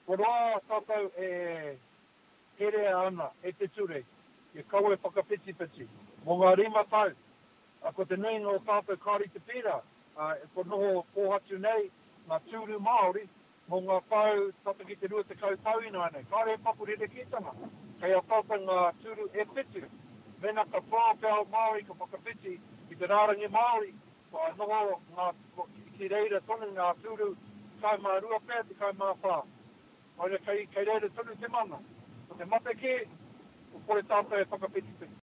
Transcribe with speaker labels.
Speaker 1: Koroa tātou here ana, te ture. E kau e whakapiti. Mō ngā rima tau, ko te nui no tātou kāri te pira, ko noho pōhatu nei, ngā tūru Māori, mō ngā pau tata ki te rua te kautau ina nei. Kāre e papurere kitanga, kei a tātou ngā tūru e pitu. Mena ka whāpea Māori ka whakapiti i te rārangi Māori, noho ngā ki reira tonu ngā tūru kai mā rua pēr te kai mā whā. Oina kei reira tonu te mana. Ko te mate ki, o kore tātou e whakapiti.